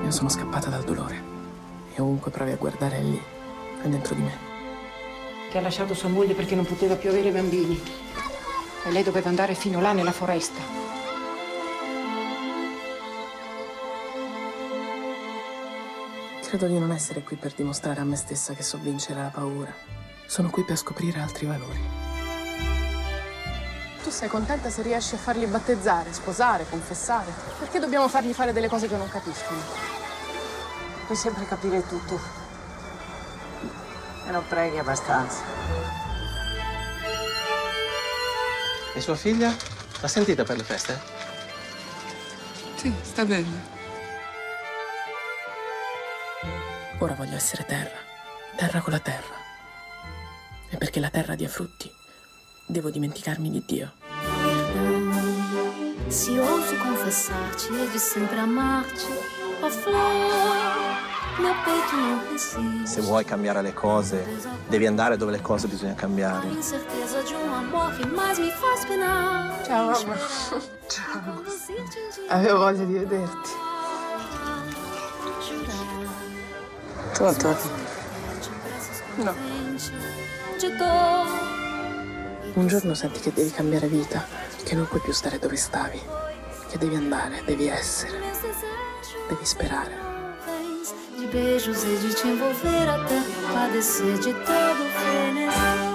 Io sono scappata dal dolore e ovunque provi a guardare è lì, è dentro di me. Che ha lasciato sua moglie perché non poteva più avere bambini. E lei doveva andare fino là nella foresta. Credo di non essere qui per dimostrare a me stessa che so vincere la paura. Sono qui per scoprire altri valori. Tu sei contenta se riesci a farli battezzare, sposare, confessare? Perché dobbiamo fargli fare delle cose che non capiscono? Puoi sempre capire tutto. E non preghi abbastanza. E sua figlia? L'ha sentita per le feste? Sì, sta bene. Ora voglio essere terra, terra con la terra. E perché la terra dia frutti, devo dimenticarmi di Dio. Se ouso confessar-te de sempre amar-te, ó flor, meu peito não resiste. Se vuoi cambiare le cose, devi andare dove le cose bisogna cambiare. A incerteza de amor que mais me faz penar. Ciao mamma. Ciao. Avevo voglia di vederti. Tu non torni? No. Un giorno senti che devi cambiare vita, che non puoi più stare dove stavi, che devi andare, devi essere, devi sperare. De beijos e de te envolver até padecer de todo frenesi.